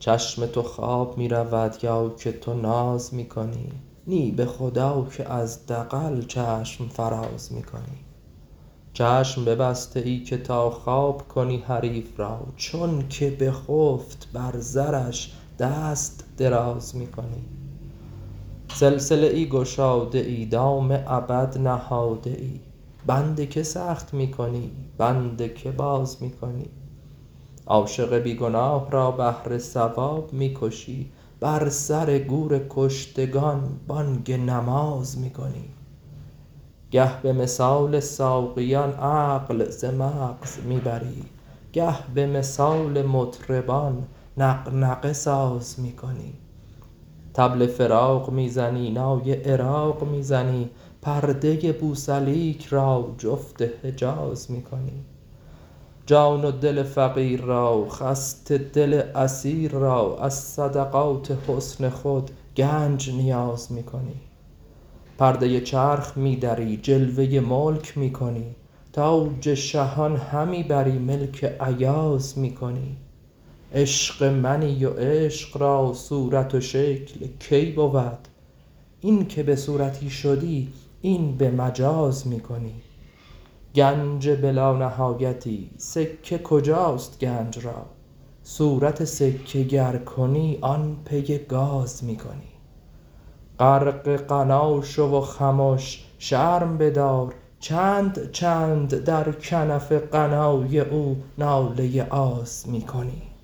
چشم تو خواب می رود یا که تو ناز می کنی؟ نی به خدا که از دغل چشم فراز می کنی. چشم ببسته ای که تا خواب کنی حریف را، چون که بخفت بر زرش دست دراز می کنی. سلسله ای گشاده ای، دام ابد نهاده ای، بند که سخت می کنی، بند که باز می کنی. عاشق بی گناه را بهر ثواب می کشی، بر سر گور کشتگان بانگ نماز می کنی. گه به مثال ساقیان عقل ز مغز می بری، گه به مثال مطربان نغنغه ساز می کنی. طبل فراق می زنی، نای عراق می زنی، پرده بوسلیک را جفت حجاز می کنی. جان و دل فقیر را، خسته دل اسیر را، از صدقات حسن خود گنج نیاز می کنی. پرده چرخ می دری، جلوه ملک می کنی، تاج شهان همی بری، ملک ایاز می کنی. عشق منی و عشق را صورت و شکل کی بود؟ این که به صورتی شدی این به مجاز می کنی. گنج بلا نهایتی، سکه کجاست گنج را؟ صورت سکه گر کنی آن پی گاز می کنی. غرق غنا شو و خمش شرم بدار، چند چند در کنف غنای او ناله آز می کنی.